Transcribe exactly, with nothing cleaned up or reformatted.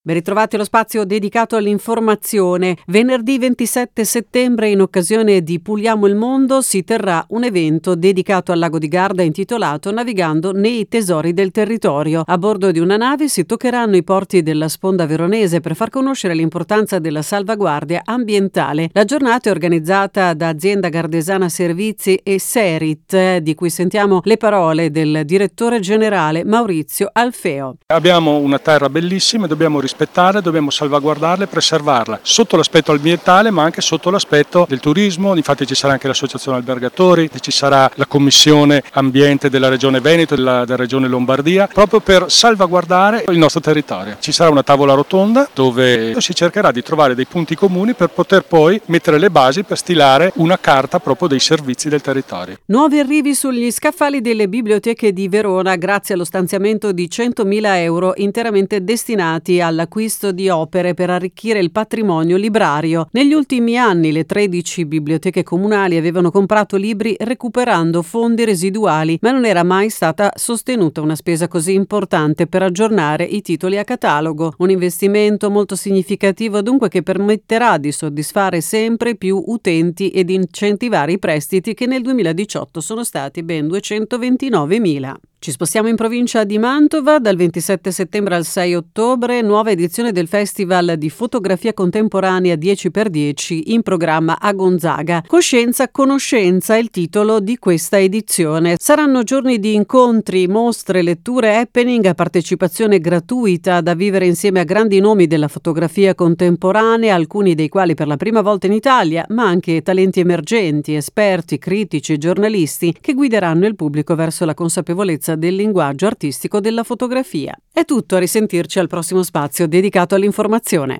Ben ritrovati allo spazio dedicato all'informazione. Venerdì ventisette settembre, in occasione di Puliamo il Mondo, si terrà un evento dedicato al lago di Garda intitolato Navigando nei tesori del territorio. A bordo di una nave si toccheranno i porti della sponda veronese per far conoscere l'importanza della salvaguardia ambientale. La giornata è organizzata da Azienda Gardesana Servizi e Serit, di cui sentiamo le parole del direttore generale Maurizio Alfeo. Abbiamo una terra bellissima e dobbiamo rispettare, dobbiamo salvaguardarla e preservarla sotto l'aspetto ambientale ma anche sotto l'aspetto del turismo. Infatti ci sarà anche l'associazione albergatori, ci sarà la commissione ambiente della regione Veneto e della, della regione Lombardia, proprio per salvaguardare il nostro territorio. Ci sarà una tavola rotonda dove si cercherà di trovare dei punti comuni per poter poi mettere le basi per stilare una carta proprio dei servizi del territorio. Nuovi arrivi sugli scaffali delle biblioteche di Verona grazie allo stanziamento di centomila euro interamente destinati all'acquisto di opere per arricchire il patrimonio librario. Negli ultimi anni le tredici biblioteche comunali avevano comprato libri recuperando fondi residuali, ma non era mai stata sostenuta una spesa così importante per aggiornare i titoli a catalogo. Un investimento molto significativo dunque, che permetterà di soddisfare sempre più utenti ed incentivare i prestiti, che nel duemiladiciotto sono stati ben duecentoventinovemila. Ci spostiamo in provincia di Mantova. Dal ventisette settembre al sei ottobre, nuova edizione del Festival di Fotografia Contemporanea dieci per dieci in programma a Gonzaga. Coscienza, conoscenza è il titolo di questa edizione. Saranno giorni di incontri, mostre, letture, happening a partecipazione gratuita da vivere insieme a grandi nomi della fotografia contemporanea, alcuni dei quali per la prima volta in Italia, ma anche talenti emergenti, esperti, critici, giornalisti che guideranno il pubblico verso la consapevolezza del linguaggio artistico della fotografia. È tutto, a risentirci al prossimo spazio dedicato all'informazione.